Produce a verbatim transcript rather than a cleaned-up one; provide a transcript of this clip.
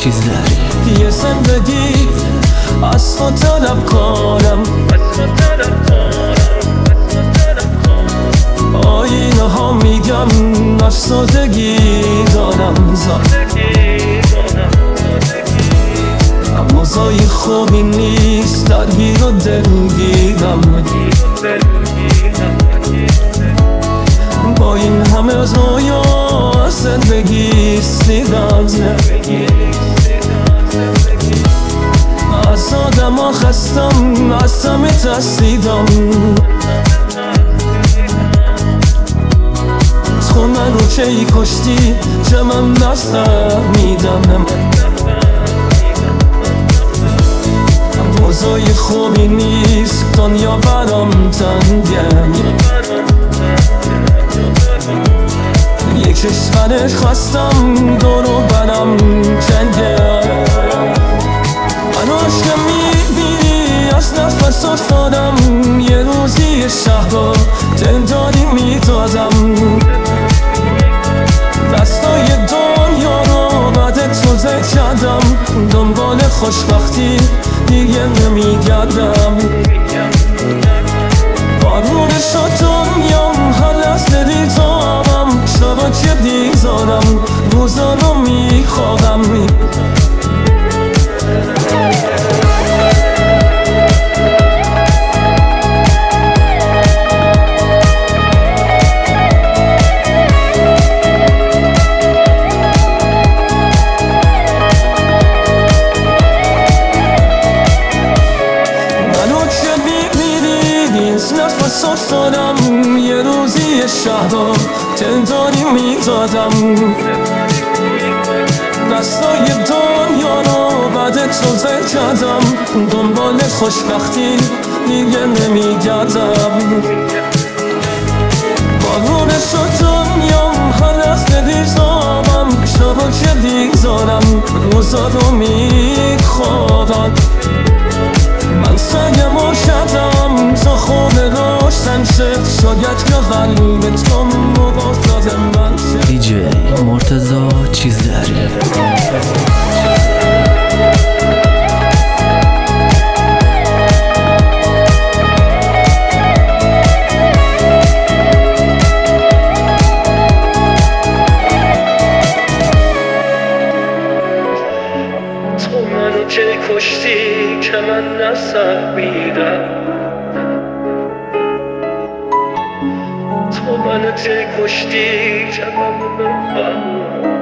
چیز داری. یه زندگی از تو طلب کنم، آینه ها میگم نفسادگی دارم اما زای خوبی نیست درگیر و دلگیرم. با این همه رویا زندگی سیدم، از آدم ها خستم، از همه ترسیدم. تو منو چه کشتی چه من نفهمیدم. روزای خوبی نیست دنیا برام تنگه، یک کشور خواستم دورو برم جنگه. من عشق میبینی از نفس افتادم، یه روزی شهر دلداری میدادم. دستای دنیا رو بعد تو زد کردم، دنبال خوشبختی دیگه نمیگردم. بارون شد دنیام حال از دلی تابم، شبا که بیزارم روزا رو میخوابم. نفس افتادم، یه روزی شهر دلداری میدادم. دستای دنیا رو بعد تو زد کردم، دنبال خوشبختی دیگه نمیگردم. بارون شد دنیام حال از دلی زابم، شبا که بیزارم روزا رو میخوابم. من سنگم و شدم تا خونه روشن شد، شاید که قلب تو مبادل من شد. دیجی مرتضی چیز داری. تو منو چه کشتی که من نفهمیدم. تو منو چه کشتی که من نفهمیدم.